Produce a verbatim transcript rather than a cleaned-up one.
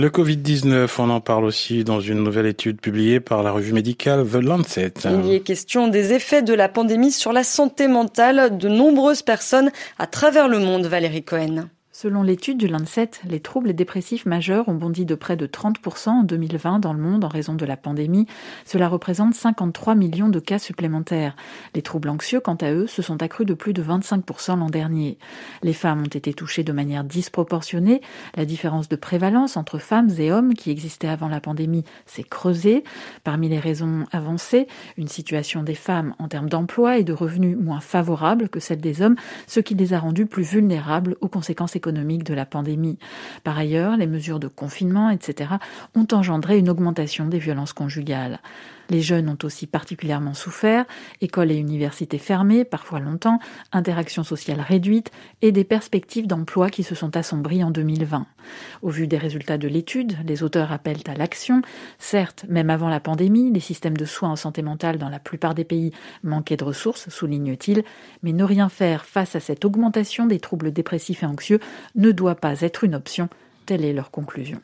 Le covid dix-neuf, on en parle aussi dans une nouvelle étude publiée par la revue médicale The Lancet. Il y est question des effets de la pandémie sur la santé mentale de nombreuses personnes à travers le monde, Valérie Cohen. Selon l'étude du Lancet, les troubles dépressifs majeurs ont bondi de près de trente pour cent en deux mille vingt dans le monde en raison de la pandémie. Cela représente cinquante-trois millions de cas supplémentaires. Les troubles anxieux, quant à eux, se sont accrus de plus de vingt-cinq pour cent l'an dernier. Les femmes ont été touchées de manière disproportionnée. La différence de prévalence entre femmes et hommes qui existait avant la pandémie s'est creusée. Parmi les raisons avancées, une situation des femmes en termes d'emploi et de revenus moins favorable que celle des hommes, ce qui les a rendues plus vulnérables aux conséquences économiques de la pandémie. Par ailleurs, les mesures de confinement, et cetera, ont engendré une augmentation des violences conjugales. Les jeunes ont aussi particulièrement souffert, écoles et universités fermées, parfois longtemps, interactions sociales réduites et des perspectives d'emploi qui se sont assombries en deux mille vingt. Au vu des résultats de l'étude, les auteurs appellent à l'action. Certes, même avant la pandémie, les systèmes de soins en santé mentale dans la plupart des pays manquaient de ressources, souligne-t-il, mais ne rien faire face à cette augmentation des troubles dépressifs et anxieux ne doit pas être une option. Telle est leur conclusion.